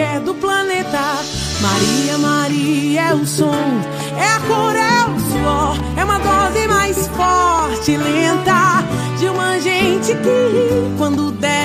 mulher do planeta. Maria, Maria é o som, é a cor, é o suor, é uma dose mais forte, lenta, de uma gente que ri quando der